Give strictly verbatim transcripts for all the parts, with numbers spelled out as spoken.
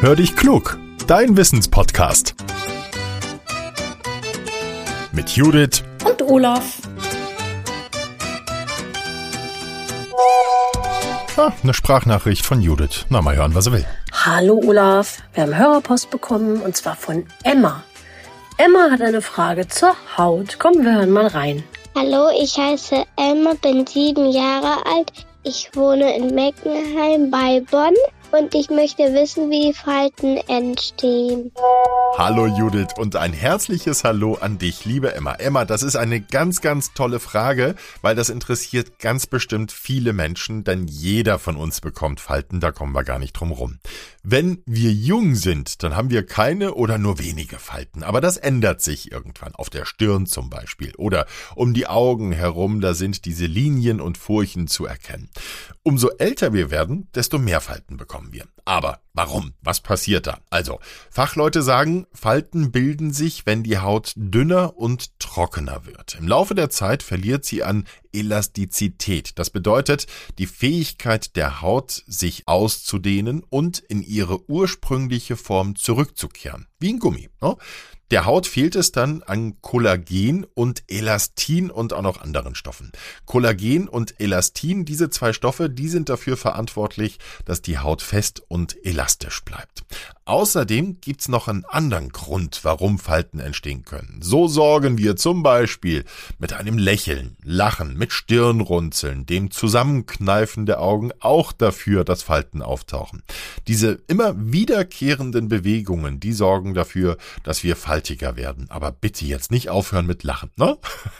Hör dich klug, dein Wissenspodcast. Mit Judith und Olaf. Ah, eine Sprachnachricht von Judith. Na, mal hören, was er will. Hallo Olaf, wir haben Hörerpost bekommen und zwar von Emma. Emma hat eine Frage zur Haut. Komm, wir hören mal rein. Hallo, ich heiße Emma, bin sieben Jahre alt. Ich wohne in Meckenheim bei Bonn und ich möchte wissen, wie die Falten entstehen. Hallo Judith und ein herzliches Hallo an dich, liebe Emma. Emma, das ist eine ganz, ganz tolle Frage, weil das interessiert ganz bestimmt viele Menschen, denn jeder von uns bekommt Falten, da kommen wir gar nicht drum rum. Wenn wir jung sind, dann haben wir keine oder nur wenige Falten, aber das ändert sich irgendwann, auf der Stirn zum Beispiel oder um die Augen herum, da sind diese Linien und Furchen zu erkennen. Umso älter wir werden, desto mehr Falten bekommen wir. Aber warum? Was passiert da? Also, Fachleute sagen, Falten bilden sich, wenn die Haut dünner und trockener wird. Im Laufe der Zeit verliert sie an Elastizität. Das bedeutet, die Fähigkeit der Haut, sich auszudehnen und in ihre ursprüngliche Form zurückzukehren. Wie ein Gummi, ne? Der Haut fehlt es dann an Kollagen und Elastin und auch noch anderen Stoffen. Kollagen und Elastin, diese zwei Stoffe, die sind dafür verantwortlich, dass die Haut fest und elastisch bleibt. Außerdem gibt's noch einen anderen Grund, warum Falten entstehen können. So sorgen wir zum Beispiel mit einem Lächeln, Lachen, mit Stirnrunzeln, dem Zusammenkneifen der Augen auch dafür, dass Falten auftauchen. Diese immer wiederkehrenden Bewegungen, die sorgen dafür, dass wir faltiger werden. Aber bitte jetzt nicht aufhören mit Lachen, ne?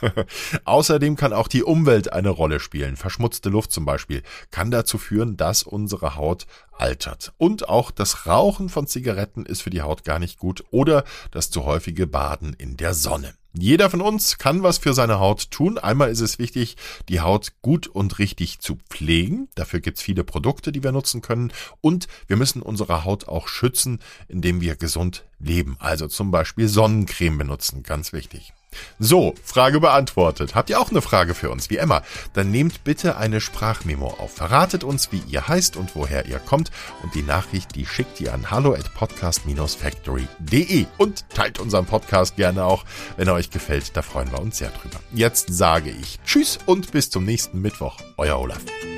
Außerdem kann auch die Umwelt eine Rolle spielen. Verschmutzte Luft zum Beispiel kann dazu führen, dass unsere Haut altert. Und auch das Rauchen von Zigaretten ist für die Haut gar nicht gut oder das zu häufige Baden in der Sonne. Jeder von uns kann was für seine Haut tun. Einmal ist es wichtig, die Haut gut und richtig zu pflegen. Dafür gibt's viele Produkte, die wir nutzen können. Und wir müssen unsere Haut auch schützen, indem wir gesund leben. Also zum Beispiel Sonnencreme benutzen, ganz wichtig. So, Frage beantwortet. Habt ihr auch eine Frage für uns, wie Emma? Dann nehmt bitte eine Sprachmemo auf. Verratet uns, wie ihr heißt und woher ihr kommt. Und die Nachricht, die schickt ihr an hallo at podcast dash factory punkt de. Und teilt unseren Podcast gerne auch, wenn er euch gefällt. Da freuen wir uns sehr drüber. Jetzt sage ich Tschüss und bis zum nächsten Mittwoch. Euer Olaf.